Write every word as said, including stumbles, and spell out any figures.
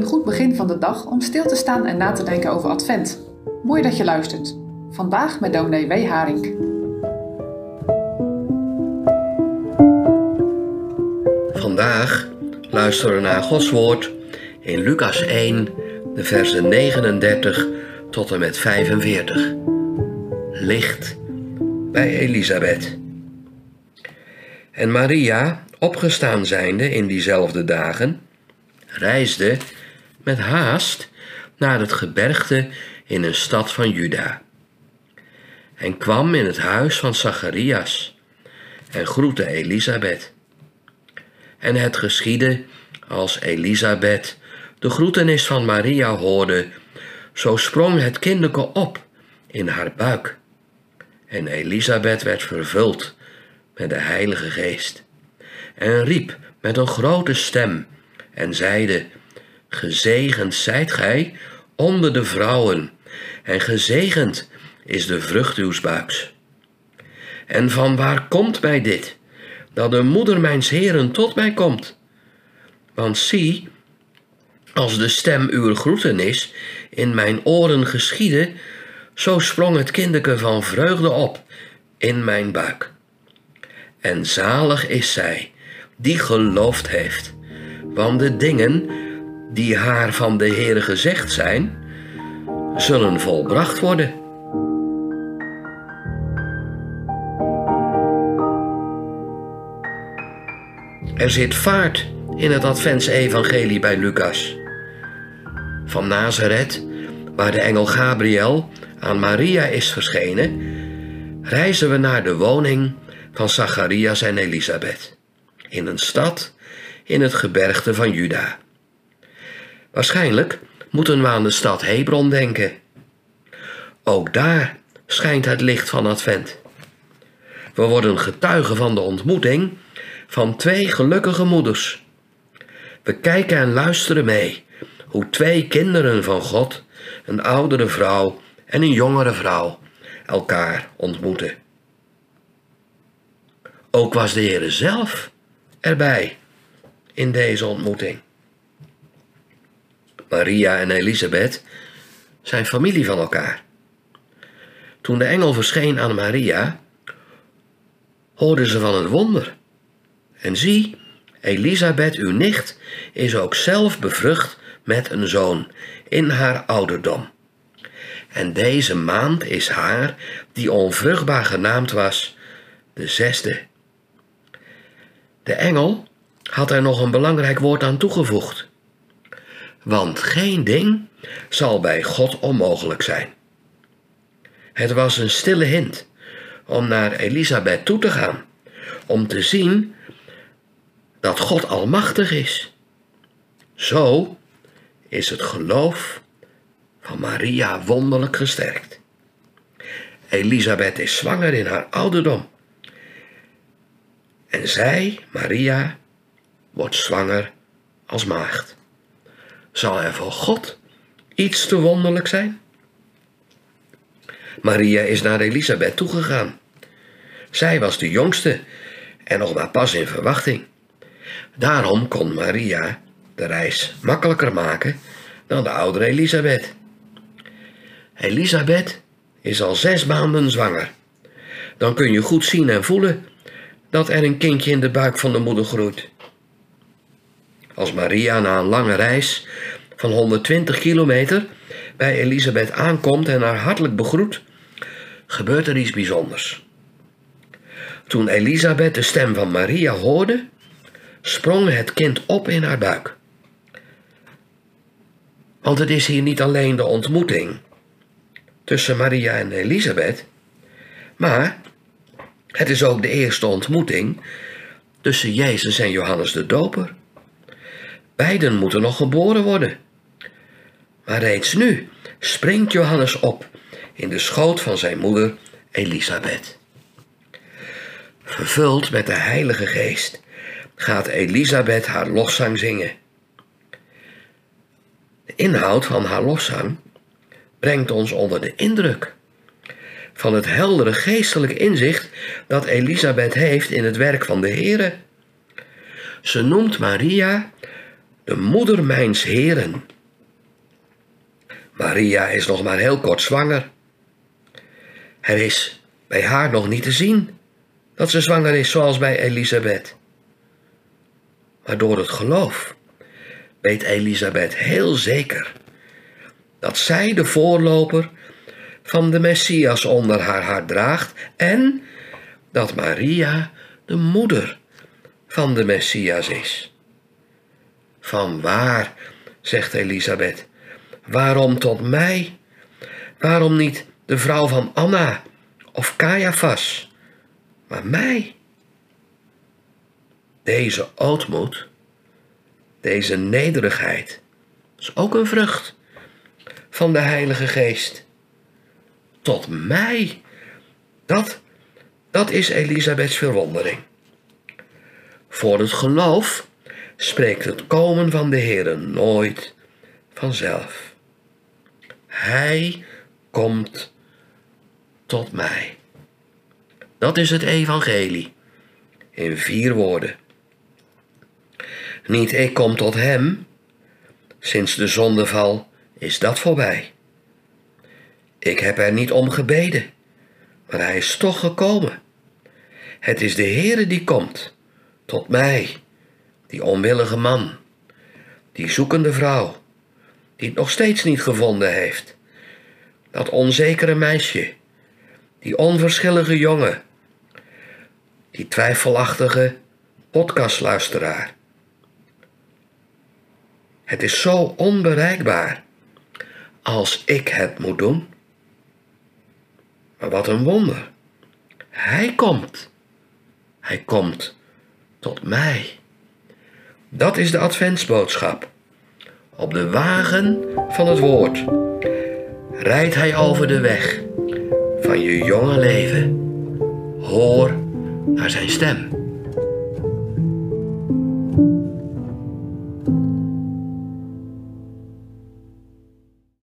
goed begin van de dag om stil te staan en na te denken over Advent. Mooi dat je luistert. Vandaag met dominee W. Haring. Vandaag luisteren we naar Gods woord in Lucas één, de versen negenendertig tot en met vijfenveertig. Licht bij Elisabeth. En Maria, opgestaan zijnde in diezelfde dagen, reisde met haast naar het gebergte in een stad van Juda. En kwam in het huis van Zacharias en groette Elisabeth. En het geschiedde, als Elisabeth de groetenis van Maria hoorde, zo sprong het kinderke op in haar buik. En Elisabeth werd vervuld met de Heilige Geest en riep met een grote stem en zeide: Gezegend zijt gij onder de vrouwen, en gezegend is de vrucht uws buiks. En van waar komt mij dit, dat de moeder mijns Heeren tot mij komt? Want zie, als de stem uw groetenis in mijn oren geschiedde, zo sprong het kinderke van vreugde op in mijn buik. En zalig is zij die geloofd heeft, want de dingen die haar van de Heere gezegd zijn, zullen volbracht worden. Er zit vaart in het Advents-evangelie bij Lucas. Van Nazareth, waar de engel Gabriel aan Maria is verschenen, reizen we naar de woning van Zacharias en Elisabeth, in een stad in het gebergte van Juda. Waarschijnlijk moeten we aan de stad Hebron denken. Ook daar schijnt het licht van Advent. We worden getuigen van de ontmoeting van twee gelukkige moeders. We kijken en luisteren mee hoe twee kinderen van God, een oudere vrouw en een jongere vrouw, elkaar ontmoeten. Ook was de Heere zelf erbij in deze ontmoeting. Maria en Elisabeth zijn familie van elkaar. Toen de engel verscheen aan Maria, hoorden ze van het wonder. En zie, Elisabeth, uw nicht, is ook zelf bevrucht met een zoon in haar ouderdom. En deze maand is haar, die onvruchtbaar genaamd was, de zesde. De engel had er nog een belangrijk woord aan toegevoegd. Want geen ding zal bij God onmogelijk zijn. Het was een stille hint om naar Elisabeth toe te gaan, om te zien dat God almachtig is. Zo is het geloof van Maria wonderlijk gesterkt. Elisabeth is zwanger in haar ouderdom. En zij, Maria, wordt zwanger als maagd. Zal er voor God iets te wonderlijk zijn? Maria is naar Elisabeth toegegaan. Zij was de jongste en nog maar pas in verwachting. Daarom kon Maria de reis makkelijker maken dan de oudere Elisabeth. Elisabeth is al zes maanden zwanger. Dan kun je goed zien en voelen dat er een kindje in de buik van de moeder groeit. Als Maria na een lange reis van honderdtwintig kilometer bij Elisabeth aankomt en haar hartelijk begroet, gebeurt er iets bijzonders. Toen Elisabeth de stem van Maria hoorde, sprong het kind op in haar buik. Want het is hier niet alleen de ontmoeting tussen Maria en Elisabeth, maar het is ook de eerste ontmoeting tussen Jezus en Johannes de Doper. Beiden moeten nog geboren worden. Maar reeds nu springt Johannes op in de schoot van zijn moeder Elisabeth. Vervuld met de Heilige Geest gaat Elisabeth haar lofzang zingen. De inhoud van haar lofzang brengt ons onder de indruk van het heldere geestelijke inzicht dat Elisabeth heeft in het werk van de Heere. Ze noemt Maria de moeder mijns Heeren Maria is nog maar heel kort zwanger. Er is bij haar nog niet te zien dat ze zwanger is zoals bij Elisabeth. Maar door het geloof weet Elisabeth heel zeker dat zij de voorloper van de Messias onder haar hart draagt en dat Maria de moeder van de Messias is. Vanwaar, zegt Elisabeth, waarom tot mij? Waarom niet de vrouw van Anna of Caiaphas, maar mij? Deze ootmoed, deze nederigheid, is ook een vrucht van de Heilige Geest. Tot mij, dat, dat is Elisabeths verwondering. Voor het geloof spreekt het komen van de Heere nooit vanzelf. Hij komt tot mij. Dat is het evangelie in vier woorden. Niet ik kom tot hem, sinds de zondeval is dat voorbij. Ik heb er niet om gebeden, maar hij is toch gekomen. Het is de Heere die komt tot mij, die onwillige man, die zoekende vrouw, die het nog steeds niet gevonden heeft. Dat onzekere meisje, die onverschillige jongen, die twijfelachtige podcastluisteraar. Het is zo onbereikbaar als ik het moet doen. Maar wat een wonder. Hij komt. Hij komt tot mij. Dat is de adventsboodschap. Op de wagen van het woord rijdt hij over de weg van je jonge leven. Hoor naar zijn stem.